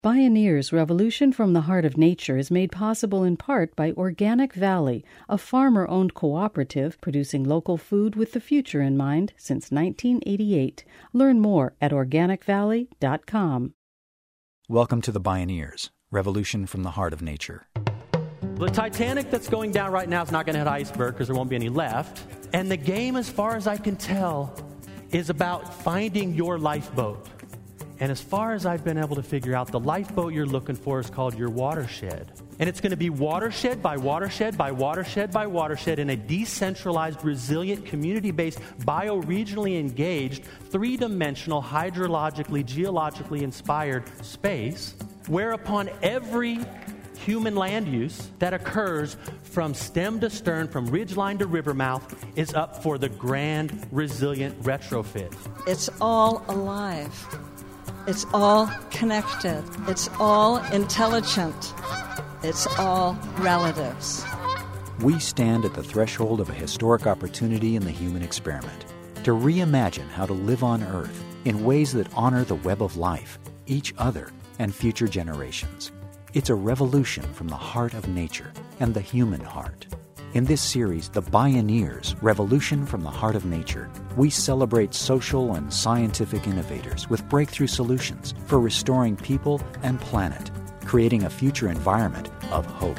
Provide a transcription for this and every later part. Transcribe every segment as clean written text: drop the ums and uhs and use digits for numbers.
Bioneers Revolution from the Heart of Nature is made possible in part by Organic Valley, a farmer-owned cooperative producing local food with the future in mind since 1988. Learn more at organicvalley.com. Welcome to the Bioneers Revolution from the Heart of Nature. The Titanic that's going down right now is not going to hit iceberg because there won't be any left. And the game, as far as I can tell, is about finding your lifeboat. And as far as I've been able to figure out, the lifeboat you're looking for is called your watershed. And it's going to be watershed by watershed by watershed by watershed in a decentralized, resilient, community-based, bioregionally engaged, three-dimensional, hydrologically, geologically inspired space, whereupon every human land use that occurs from stem to stern, from ridgeline to river mouth, is up for the grand, resilient retrofit. It's all alive. It's all connected. It's all intelligent. It's all relatives. We stand at the threshold of a historic opportunity in the human experiment to reimagine how to live on Earth in ways that honor the web of life, each other, and future generations. It's a revolution from the heart of nature and the human heart. In this series, The Bioneers Revolution from the Heart of Nature, we celebrate social and scientific innovators with breakthrough solutions for restoring people and planet, creating a future environment of hope.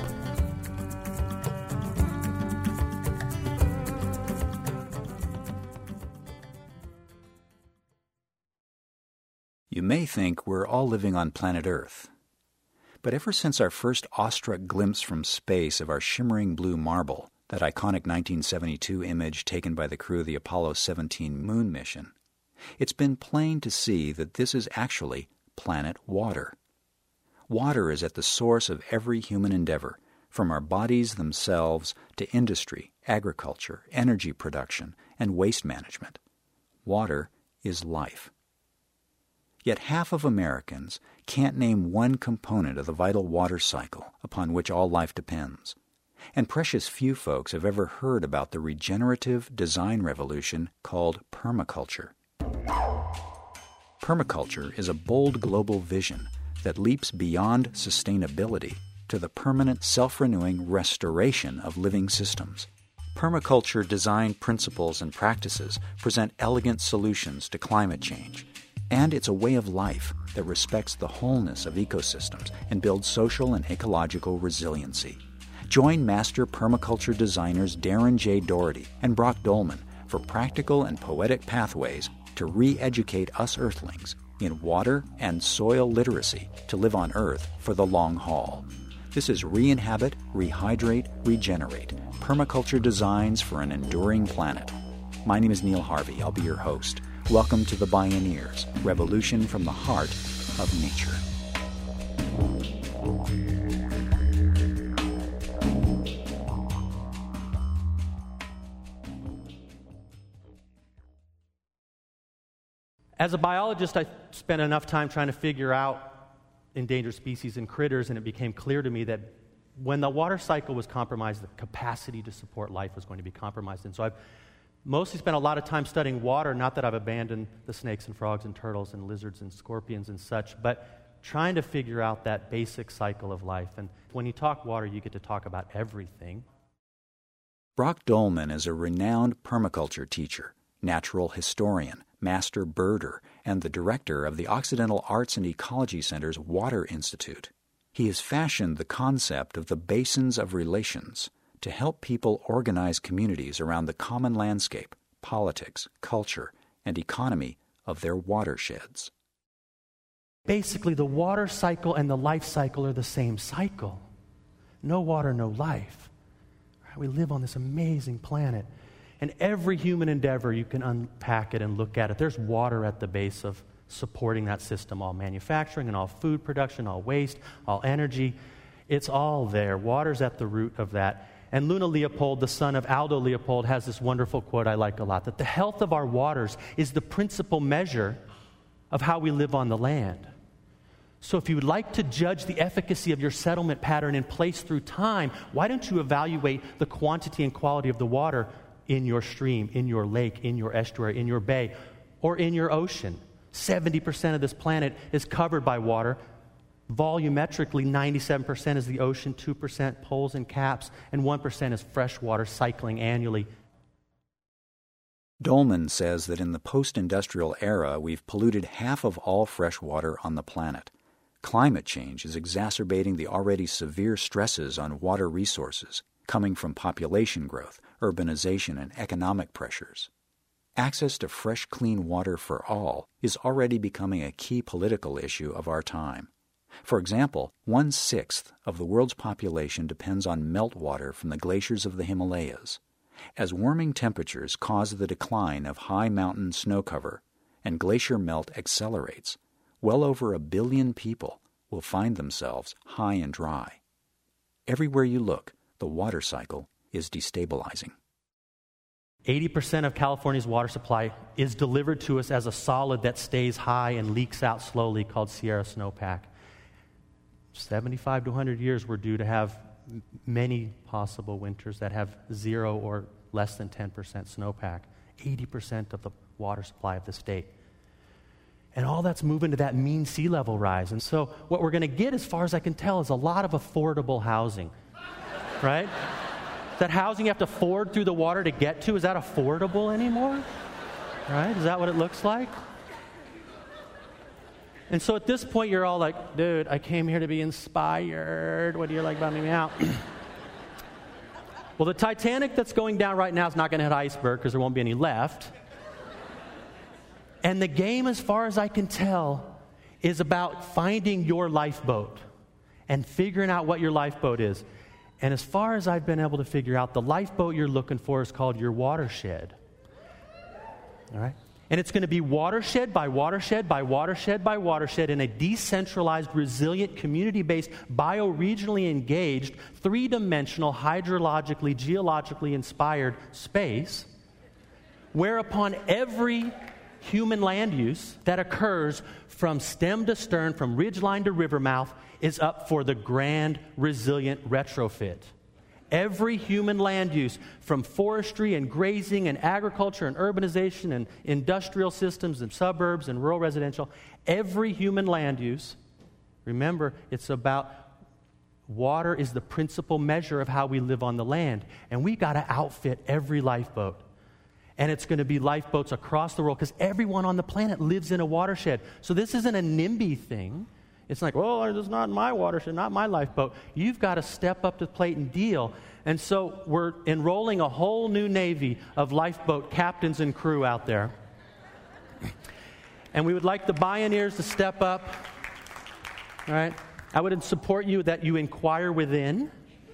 You may think we're all living on planet Earth. But ever since our first awestruck glimpse from space of our shimmering blue marble, that iconic 1972 image taken by the crew of the Apollo 17 moon mission, it's been plain to see that this is actually planet water. Water is at the source of every human endeavor, from our bodies themselves to industry, agriculture, energy production, and waste management. Water is life. Yet half of Americans can't name one component of the vital water cycle upon which all life depends. And precious few folks have ever heard about the regenerative design revolution called permaculture. Permaculture is a bold global vision that leaps beyond sustainability to the permanent self-renewing restoration of living systems. Permaculture design principles and practices present elegant solutions to climate change. And it's a way of life that respects the wholeness of ecosystems and builds social and ecological resiliency. Join master permaculture designers Darren J. Doherty and Brock Dolman for practical and poetic pathways to re-educate us Earthlings in water and soil literacy to live on Earth for the long haul. This is Re-Inhabit, Rehydrate, Regenerate, Permaculture Designs for an Enduring Planet. My name is Neil Harvey. I'll be your host. Welcome to the Bioneers, Revolution from the Heart of Nature. As a biologist, I spent enough time trying to figure out endangered species and critters, and it became clear to me that when the water cycle was compromised, the capacity to support life was going to be compromised. And so I've mostly spent a lot of time studying water, not that I've abandoned the snakes and frogs and turtles and lizards and scorpions and such, but trying to figure out that basic cycle of life. And when you talk water, you get to talk about everything. Brock Dolman is a renowned permaculture teacher, natural historian, master birder, and the director of the Occidental Arts and Ecology Center's Water Institute. He has fashioned the concept of the basins of relations to help people organize communities around the common landscape, politics, culture, and economy of their watersheds. Basically, the water cycle and the life cycle are the same cycle. No water, no life. We live on this amazing planet. And every human endeavor, you can unpack it and look at it. There's water at the base of supporting that system, all manufacturing and all food production, all waste, all energy. It's all there. Water's at the root of that. And Luna Leopold, the son of Aldo Leopold, has this wonderful quote I like a lot, that the health of our waters is the principal measure of how we live on the land. So if you would like to judge the efficacy of your settlement pattern in place through time, why don't you evaluate the quantity and quality of the water in your stream, in your lake, in your estuary, in your bay, or in your ocean? 70% of this planet is covered by water. Volumetrically, 97% is the ocean, 2% poles and caps, and 1% is freshwater cycling annually. Dolman says that in the post-industrial era, we've polluted half of all fresh water on the planet. Climate change is exacerbating the already severe stresses on water resources coming from population growth, urbanization, and economic pressures. Access to fresh, clean water for all is already becoming a key political issue of our time. For example, 1/6 of the world's population depends on meltwater from the glaciers of the Himalayas. As warming temperatures cause the decline of high mountain snow cover and glacier melt accelerates, well over 1 billion people will find themselves high and dry. Everywhere you look, the water cycle is destabilizing. 80% of California's water supply is delivered to us as a solid that stays high and leaks out slowly, called Sierra snowpack. 75 to 100 years, we're due to have many possible winters that have 0 or less than 10% snowpack. 80% of the water supply of the state. And all that's moving to that mean sea level rise. And so what we're going to get, as far as I can tell, is a lot of affordable housing. Right? That housing you have to ford through the water to get to, is that affordable anymore? Right? Is that what it looks like? And so at this point, you're all like, dude, I came here to be inspired. What do you like about me out? Well, the Titanic that's going down right now is not going to hit iceberg because there won't be any left. And the game, as far as I can tell, is about finding your lifeboat and figuring out what your lifeboat is. And as far as I've been able to figure out, the lifeboat you're looking for is called your watershed. All right? And it's going to be watershed by watershed by watershed by watershed in a decentralized, resilient, community-based, bioregionally engaged, three-dimensional, hydrologically, geologically inspired space, whereupon every human land use that occurs from stem to stern, from ridgeline to river mouth, is up for the grand, resilient retrofit. Every human land use, from forestry and grazing and agriculture and urbanization and industrial systems and suburbs and rural residential, every human land use, remember, it's about water is the principal measure of how we live on the land. And we got to outfit every lifeboat. And it's going to be lifeboats across the world because everyone on the planet lives in a watershed. So this isn't a NIMBY thing. It's like, well, it's not my watershed, not my lifeboat. You've got to step up to the plate and deal. And so we're enrolling a whole new navy of lifeboat captains and crew out there. And we would like the pioneers to step up. All right? I would support you that you inquire within.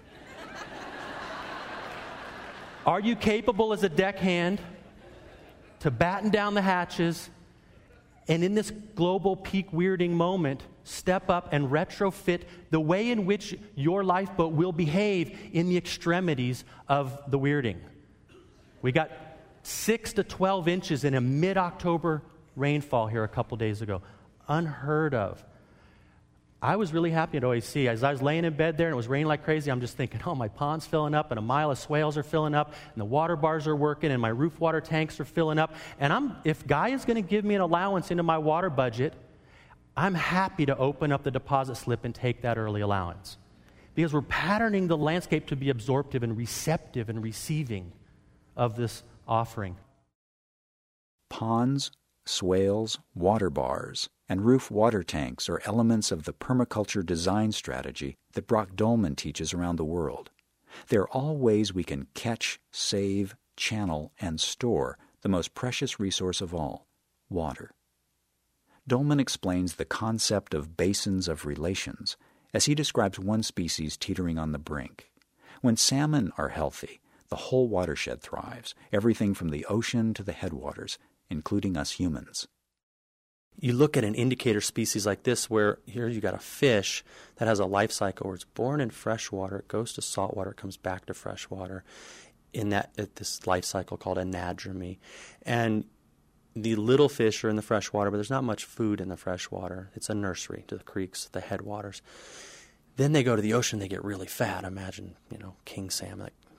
Are you capable as a deckhand to batten down the hatches and in this global peak weirding moment, step up and retrofit the way in which your lifeboat will behave in the extremities of the weirding? We got 6 to 12 inches in a mid-October rainfall here a couple days ago. Unheard of. I was really happy at OAC. As I was laying in bed there and it was raining like crazy, I'm just thinking, oh, my pond's filling up and a mile of swales are filling up and the water bars are working and my roof water tanks are filling up. And if Guy is going to give me an allowance into my water budget, I'm happy to open up the deposit slip and take that early allowance. Because we're patterning the landscape to be absorptive and receptive and receiving of this offering. Ponds, swales, water bars, and roof water tanks are elements of the permaculture design strategy that Brock Dolman teaches around the world. They're all ways we can catch, save, channel, and store the most precious resource of all, water. Dolman explains the concept of basins of relations as he describes one species teetering on the brink. When salmon are healthy, the whole watershed thrives, everything from the ocean to the headwaters, including us humans. You look at an indicator species like this where here you got a fish that has a life cycle where it's born in fresh water, it goes to salt water, it comes back to fresh water in this life cycle called anadromy. And the little fish are in the fresh water, but there's not much food in the fresh water. It's a nursery to the creeks, the headwaters. Then they go to the ocean, they get really fat. Imagine, king salmon, like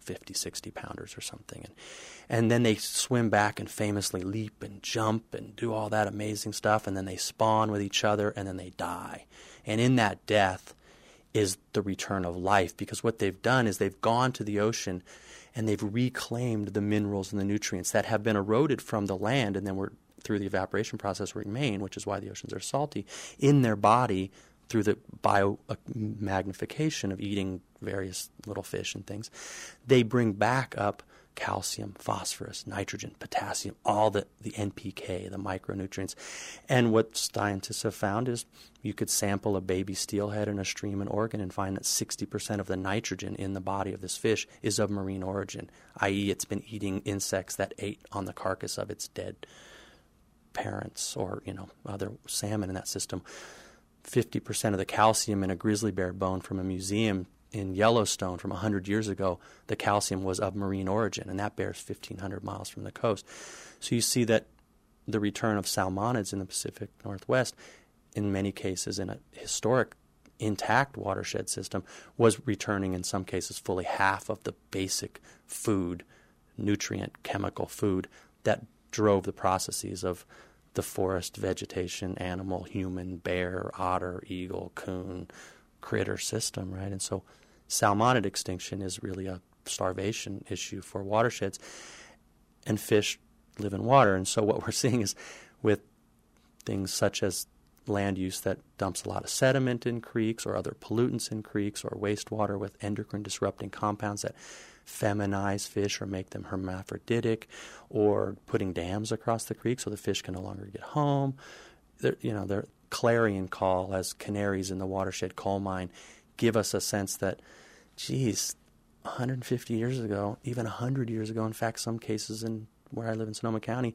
50, 60 pounders or something. And then they swim back and famously leap and jump and do all that amazing stuff, and then they spawn with each other, and then they die. And in that death is the return of life, because what they've done is they've gone to the ocean and they've reclaimed the minerals and the nutrients that have been eroded from the land and then were through the evaporation process remain, which is why the oceans are salty, in their body through the biomagnification of eating various little fish and things. They bring back up calcium, phosphorus, nitrogen, potassium, all the NPK, the micronutrients. And what scientists have found is you could sample a baby steelhead in a stream in Oregon and find that 60% of the nitrogen in the body of this fish is of marine origin, i.e. it's been eating insects that ate on the carcass of its dead parents or, other salmon in that system. 50% of the calcium in a grizzly bear bone from a museum in Yellowstone from 100 years ago, the calcium was of marine origin, and that bear's 1,500 miles from the coast. So you see that the return of salmonids in the Pacific Northwest, in many cases in a historic intact watershed system, was returning in some cases fully half of the basic food, nutrient, chemical food that drove the processes of the forest, vegetation, animal, human, bear, otter, eagle, coon, critter system, right? And so salmonid extinction is really a starvation issue for watersheds, and fish live in water. And so what we're seeing is with things such as land use that dumps a lot of sediment in creeks or other pollutants in creeks or wastewater with endocrine disrupting compounds that feminize fish or make them hermaphroditic, or putting dams across the creek so the fish can no longer get home. Their clarion call as canaries in the watershed coal mine give us a sense that, 150 years ago, even 100 years ago, in fact, some cases in where I live in Sonoma County,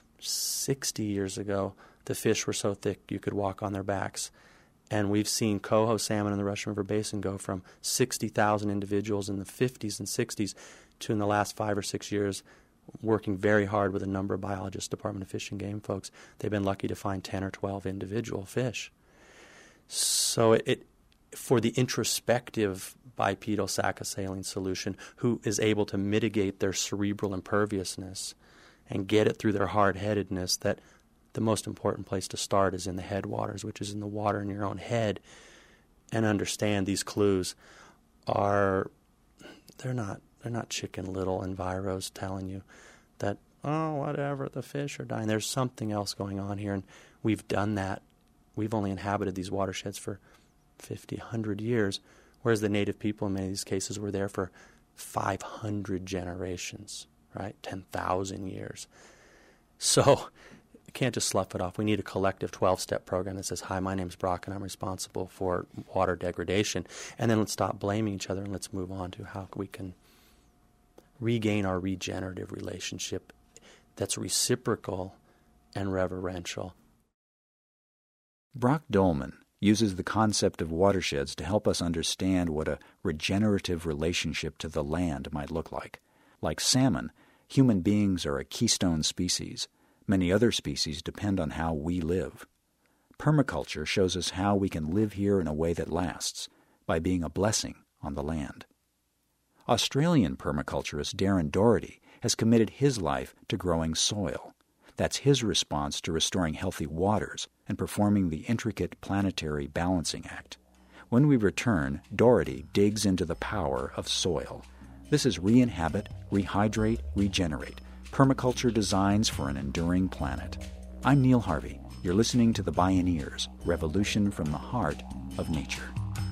60 years ago, the fish were so thick you could walk on their backs. And we've seen coho salmon in the Russian River Basin go from 60,000 individuals in the 50s and 60s to, in the last 5 or 6 years, working very hard with a number of biologists, Department of Fish and Game folks. They've been lucky to find 10 or 12 individual fish. So for the introspective bipedal saccharine solution, who is able to mitigate their cerebral imperviousness and get it through their hard-headedness, that the most important place to start is in the headwaters, which is in the water in your own head, and understand these clues they're not Chicken Little enviros telling you that, whatever, the fish are dying. There's something else going on here, and we've done that. We've only inhabited these watersheds for 50, 100 years, whereas the native people in many of these cases were there for 500 generations, right? 10,000 years. So can't just slough it off. We need a collective 12-step program that says, hi, my name's Brock, and I'm responsible for water degradation. And then let's stop blaming each other and let's move on to how we can regain our regenerative relationship that's reciprocal and reverential. Brock Dolman uses the concept of watersheds to help us understand what a regenerative relationship to the land might look like. Like salmon, human beings are a keystone species. Many other species depend on how we live. Permaculture shows us how we can live here in a way that lasts, by being a blessing on the land. Australian permaculturist Darren Doherty has committed his life to growing soil. That's his response to restoring healthy waters and performing the intricate planetary balancing act. When we return, Doherty digs into the power of soil. This is Re-inhabit, Rehydrate, Regenerate, Permaculture Designs for an Enduring Planet. I'm Neil Harvey. You're listening to The Bioneers, Revolution from the Heart of Nature.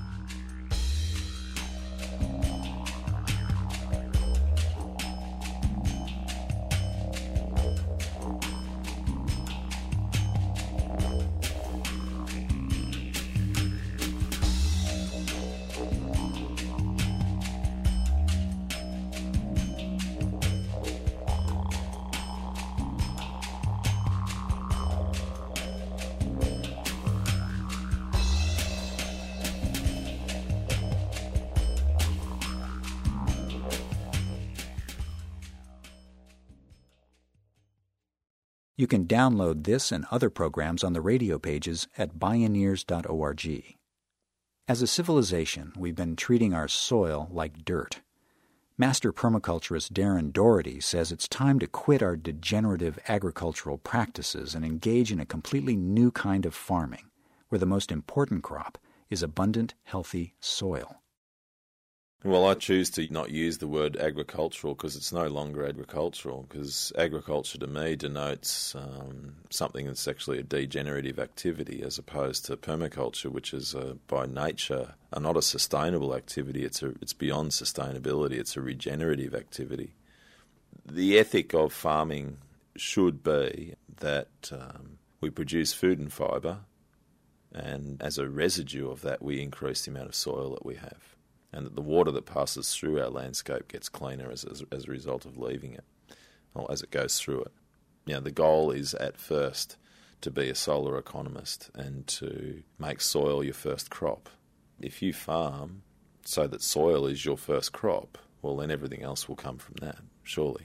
You can download this and other programs on the radio pages at bioneers.org. As a civilization, we've been treating our soil like dirt. Master permaculturist Darren Doherty says it's time to quit our degenerative agricultural practices and engage in a completely new kind of farming, where the most important crop is abundant, healthy soil. Well, I choose to not use the word agricultural because it's no longer agricultural, because agriculture to me denotes something that's actually a degenerative activity as opposed to permaculture, which is by nature not a sustainable activity. It's beyond sustainability. It's a regenerative activity. The ethic of farming should be that we produce food and fibre, and as a residue of that we increase the amount of soil that we have, and that the water that passes through our landscape gets cleaner as a result of leaving it, or as it goes through it. You know, the goal is at first to be a solar economist and to make soil your first crop. If you farm so that soil is your first crop, well, then everything else will come from that, surely.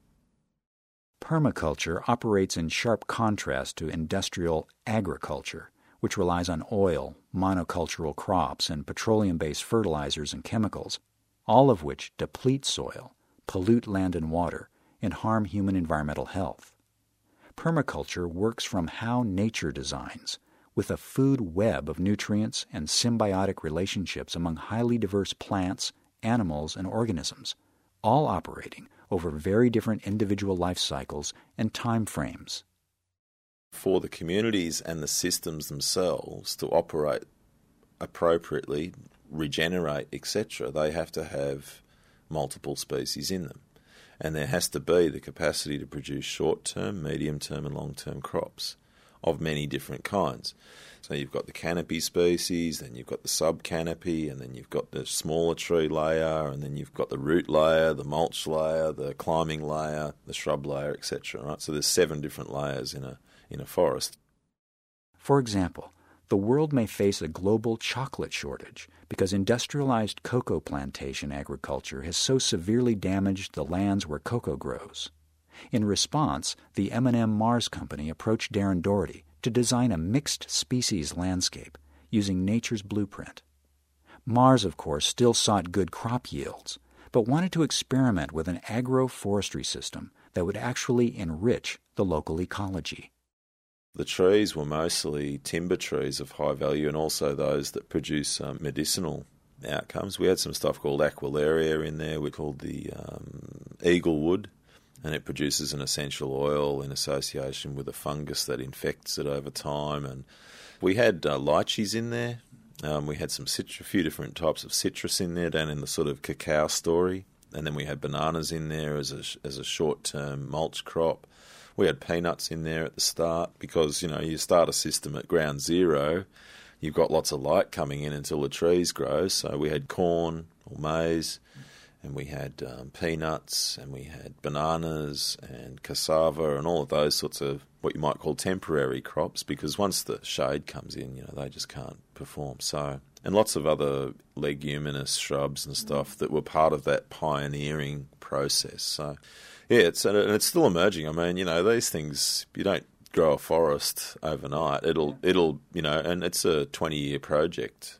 Permaculture operates in sharp contrast to industrial agriculture, which relies on oil, monocultural crops, and petroleum-based fertilizers and chemicals, all of which deplete soil, pollute land and water, and harm human environmental health. Permaculture works from how nature designs, with a food web of nutrients and symbiotic relationships among highly diverse plants, animals, and organisms, all operating over very different individual life cycles and time frames. For the communities and the systems themselves to operate appropriately, regenerate, etc., they have to have multiple species in them. And there has to be the capacity to produce short-term, medium-term and long-term crops of many different kinds. So you've got the canopy species, then you've got the sub-canopy, and then you've got the smaller tree layer, and then you've got the root layer, the mulch layer, the climbing layer, the shrub layer, etc. Right? So there's 7 different layers in a forest. For example, the world may face a global chocolate shortage because industrialized cocoa plantation agriculture has so severely damaged the lands where cocoa grows. In response, the M&M Mars Company approached Darren Doherty to design a mixed species landscape using nature's blueprint. Mars, of course, still sought good crop yields, but wanted to experiment with an agroforestry system that would actually enrich the local ecology. The trees were mostly timber trees of high value and also those that produce medicinal outcomes. We had some stuff called Aquilaria in there, we called the eaglewood, and it produces an essential oil in association with a fungus that infects it over time. And we had lychees in there. We had a few different types of citrus in there down in the sort of cacao story. And then we had bananas in there as a short-term mulch crop. We had peanuts in there at the start because, you start a system at ground zero, you've got lots of light coming in until the trees grow. So we had corn or maize, and we had peanuts, and we had bananas and cassava and all of those sorts of what you might call temporary crops, because once the shade comes in, they just can't perform. So, and lots of other leguminous shrubs and stuff that were part of that pioneering process. So, yeah, it's still emerging. I mean, these things, you don't grow a forest overnight. It'll and it's a 20-year project.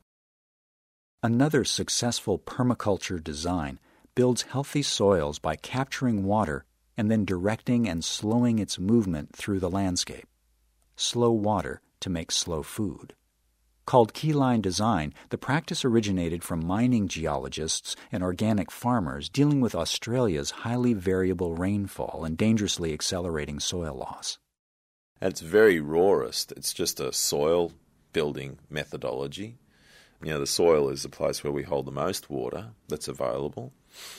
Another successful permaculture design builds healthy soils by capturing water and then directing and slowing its movement through the landscape. Slow water to make slow food. Called keyline design, the practice originated from mining geologists and organic farmers dealing with Australia's highly variable rainfall and dangerously accelerating soil loss. At its very rawest, it's just a soil building methodology. The soil is the place where we hold the most water that's available.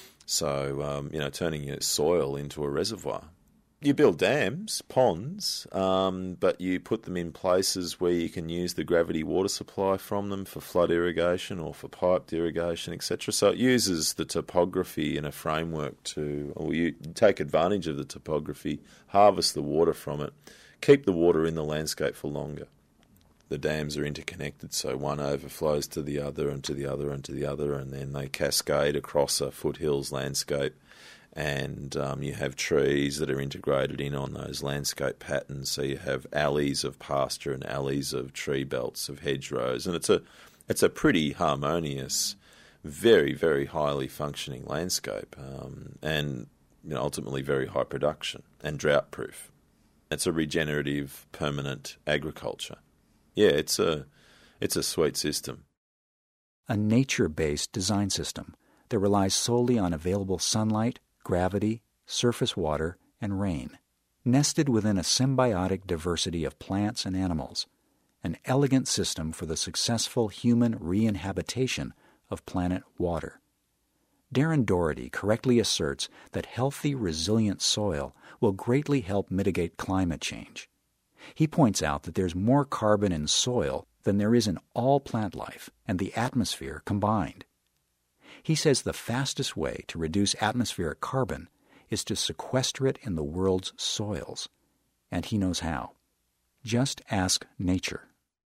So, turning your soil into a reservoir. You build dams, ponds, but you put them in places where you can use the gravity water supply from them for flood irrigation or for piped irrigation, etc. So it uses the topography in a framework you take advantage of the topography, harvest the water from it, keep the water in the landscape for longer. The dams are interconnected, so one overflows to the other and to the other and to the other, and then they cascade across a foothills landscape. And you have trees that are integrated in on those landscape patterns. So you have alleys of pasture and alleys of tree belts of hedgerows, and it's a pretty harmonious very, very highly functioning landscape, and ultimately very high production and drought proof. It's a regenerative, permanent agriculture. Yeah, it's a sweet system. A nature-based design system that relies solely on available sunlight, gravity, surface water, and rain, nested within a symbiotic diversity of plants and animals, an elegant system for the successful human re-inhabitation of planet water. Darren Doherty correctly asserts that healthy, resilient soil will greatly help mitigate climate change. He points out that there's more carbon in soil than there is in all plant life and the atmosphere combined. He says the fastest way to reduce atmospheric carbon is to sequester it in the world's soils, and he knows how. Just ask nature.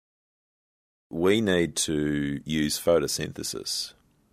We need to use photosynthesis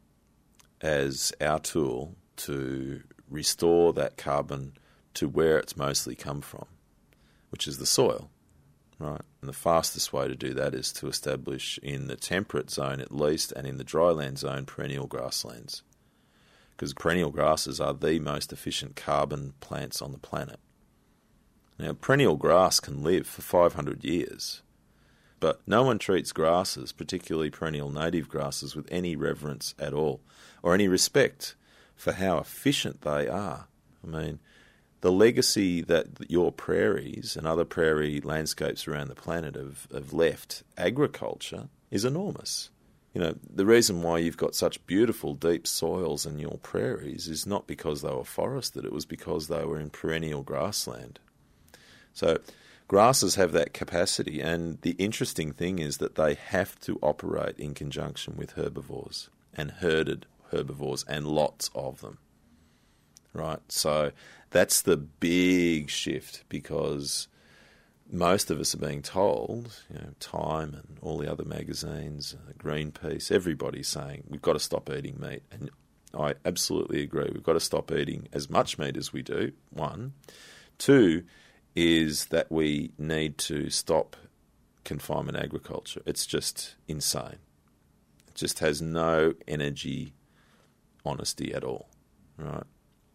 as our tool to restore that carbon to where it's mostly come from, which is the soil, right? And the fastest way to do that is to establish in the temperate zone at least, and in the dryland zone, perennial grasslands. Because perennial grasses are the most efficient carbon plants on the planet. Now, perennial grass can live for 500 years, but no one treats grasses, particularly perennial native grasses, with any reverence at all, or any respect for how efficient they are. I mean, the legacy that your prairies and other prairie landscapes around the planet have left agriculture is enormous. The reason why you've got such beautiful deep soils in your prairies is not because they were forested, it was because they were in perennial grassland. So grasses have that capacity, and the interesting thing is that they have to operate in conjunction with herbivores, and herded herbivores, and lots of them. Right? So that's the big shift, because most of us are being told, Time and all the other magazines, Greenpeace, everybody's saying we've got to stop eating meat. And I absolutely agree. We've got to stop eating as much meat as we do, one. Two is that we need to stop confinement agriculture. It's just insane. It just has no energy, honesty at all, right?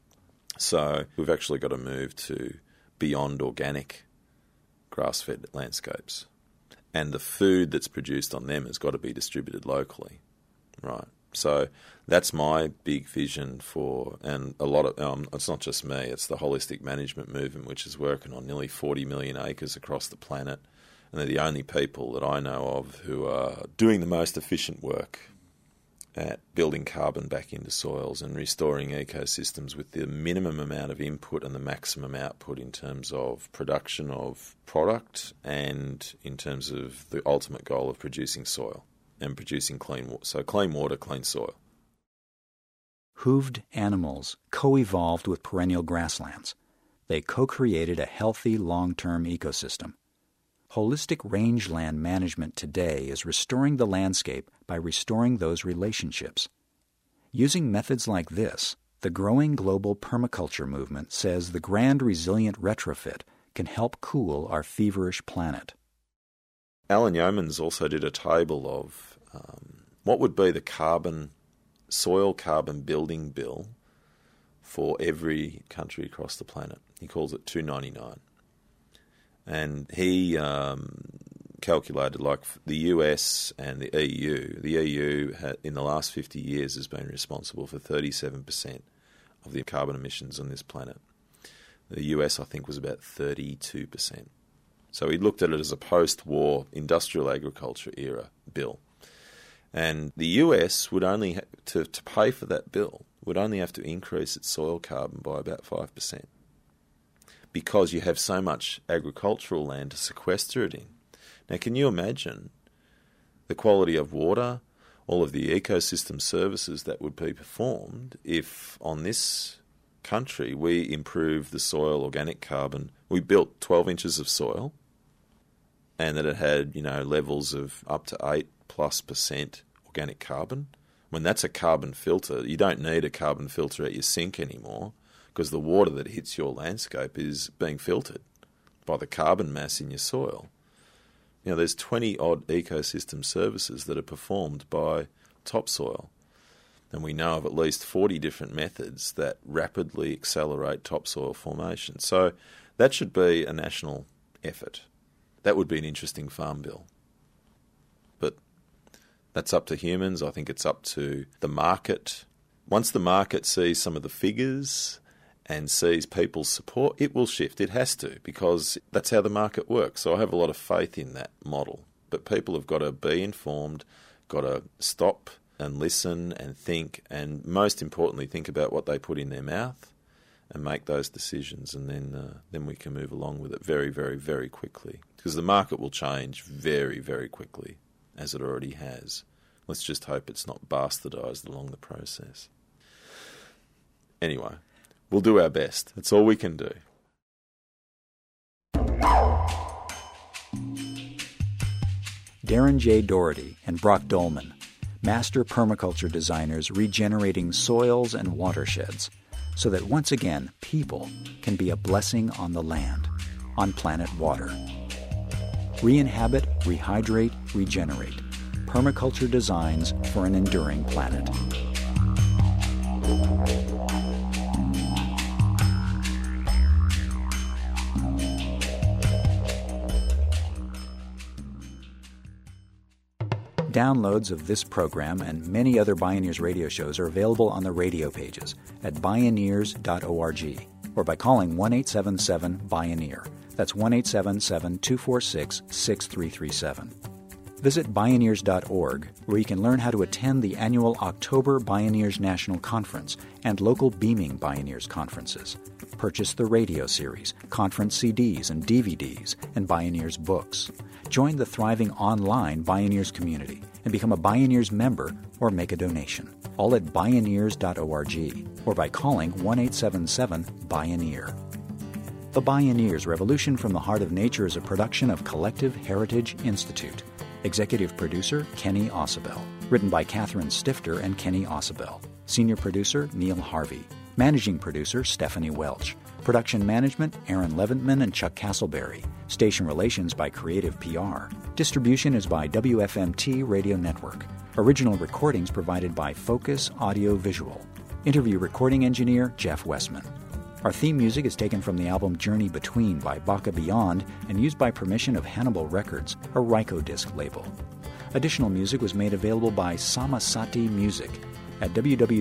So we've actually got to move to beyond organic grass-fed landscapes, and the food that's produced on them has got to be distributed locally, right? So that's my big vision and a lot of it's not just me, it's the holistic management movement, which is working on nearly 40 million acres across the planet, and they're the only people that I know of who are doing the most efficient work at building carbon back into soils and restoring ecosystems with the minimum amount of input and the maximum output in terms of production of product and in terms of the ultimate goal of producing soil and producing clean water. So clean water, clean soil. Hooved animals co-evolved with perennial grasslands. They co-created a healthy long-term ecosystem. Holistic rangeland management today is restoring the landscape by restoring those relationships. Using methods like this, the growing global permaculture movement says the grand resilient retrofit can help cool our feverish planet. Alan Yeomans also did a table of what would be the soil carbon building bill for every country across the planet. He calls it $299. And he calculated, like the US and the EU. The EU, in the last 50 years, has been responsible for 37% of the carbon emissions on this planet. The US, I think, was about 32%. So he looked at it as a post-war industrial agriculture era bill. And the US would only, to pay for that bill, would only have to increase its soil carbon by about 5%. Because you have so much agricultural land to sequester it in. Now, can you imagine the quality of water, all of the ecosystem services that would be performed if on this country we improved the soil organic carbon? We built 12 inches of soil and that it had, levels of up to 8+% organic carbon. When that's a carbon filter, you don't need a carbon filter at your sink anymore, because the water that hits your landscape is being filtered by the carbon mass in your soil. There's 20-odd ecosystem services that are performed by topsoil. And we know of at least 40 different methods that rapidly accelerate topsoil formation. So that should be a national effort. That would be an interesting farm bill. But that's up to humans. I think it's up to the market. Once the market sees some of the figures and sees people's support, it will shift. It has to, because that's how the market works. So I have a lot of faith in that model. But people have got to be informed, got to stop and listen and think, and most importantly, think about what they put in their mouth and make those decisions, and then we can move along with it very, very, very quickly. Because the market will change very, very quickly, as it already has. Let's just hope it's not bastardised along the process. Anyway, we'll do our best. That's all we can do. Darren J. Doherty and Brock Dolman, master permaculture designers regenerating soils and watersheds, so that once again people can be a blessing on the land, on planet water. Re-inhabit, rehydrate, regenerate. Permaculture designs for an enduring planet. Downloads of this program and many other Bioneers radio shows are available on the radio pages at bioneers.org or by calling 1-877-BIONEER. That's 1-877-246-6337. Visit Bioneers.org, where you can learn how to attend the annual October Bioneers National Conference and local Beaming Bioneers conferences. Purchase the radio series, conference CDs and DVDs, and Bioneers books. Join the thriving online Bioneers community and become a Bioneers member or make a donation. All at Bioneers.org or by calling 1-877-BIONEER. The Bioneers Revolution from the Heart of Nature is a production of Collective Heritage Institute. Executive producer, Kenny Ausubel. Written by Catherine Stifter and Kenny Ausubel. Senior producer, Neil Harvey. Managing producer, Stephanie Welch. Production management, Aaron Leventman and Chuck Castleberry. Station relations by Creative PR. Distribution is by WFMT Radio Network. Original recordings provided by Focus Audio Visual. Interview recording engineer, Jeff Westman. Our theme music is taken from the album Journey Between by Baka Beyond and used by permission of Hannibal Records, a Rykodisc label. Additional music was made available by Samasati Music at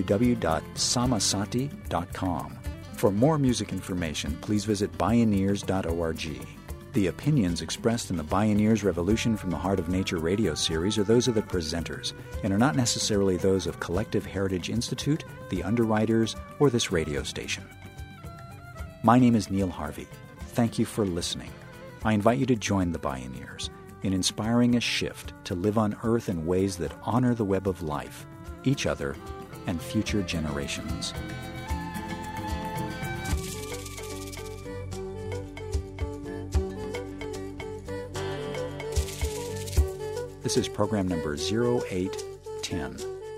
www.samasati.com. For more music information, please visit Bioneers.org. The opinions expressed in the Bioneers Revolution from the Heart of Nature radio series are those of the presenters and are not necessarily those of Collective Heritage Institute, the underwriters, or this radio station. My name is Neil Harvey. Thank you for listening. I invite you to join the Bioneers in inspiring a shift to live on Earth in ways that honor the web of life, each other, and future generations. This is program number 0810.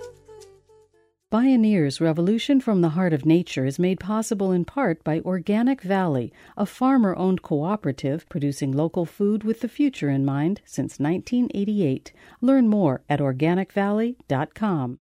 Bioneers Revolution from the Heart of Nature is made possible in part by Organic Valley, a farmer-owned cooperative producing local food with the future in mind since 1988. Learn more at organicvalley.com.